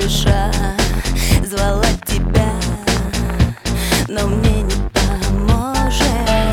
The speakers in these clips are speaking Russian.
душа звала тебя, но мне не поможет.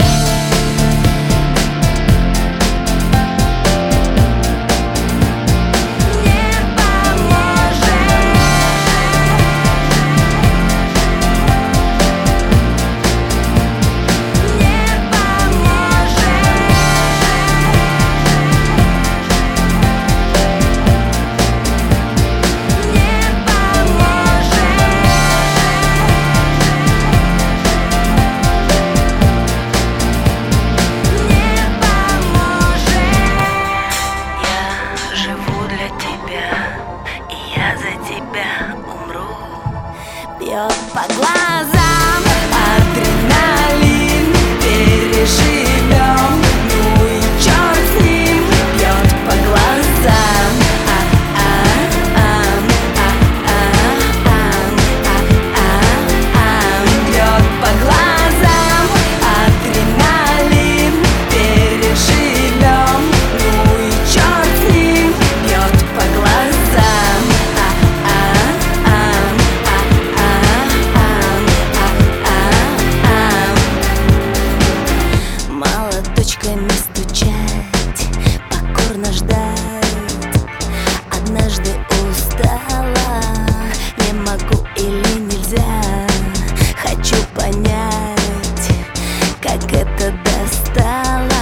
Бьет по глазам адреналин, переживем, ну и черт с ним. Бьет по глазам, бьет по глазам адреналин, переживем, ну и черт с ним. Бьет по глазам. Молоточками стучать, покорно ждать. Однажды устала, не могу или нельзя. Хочу понять, как это достало.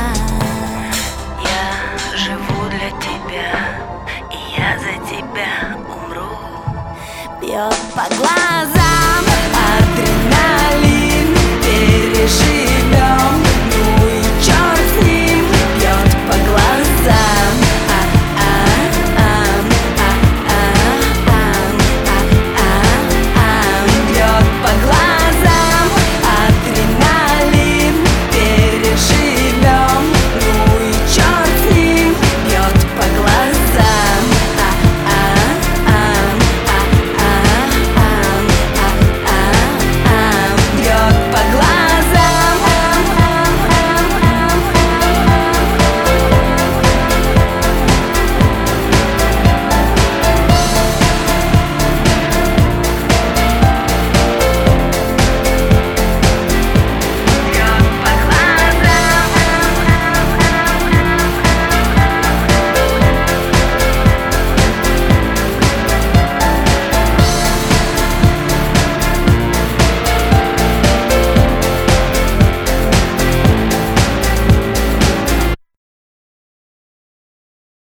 Я живу для тебя, и я за тебя умру. Бьет по глазам адреналин, переживем.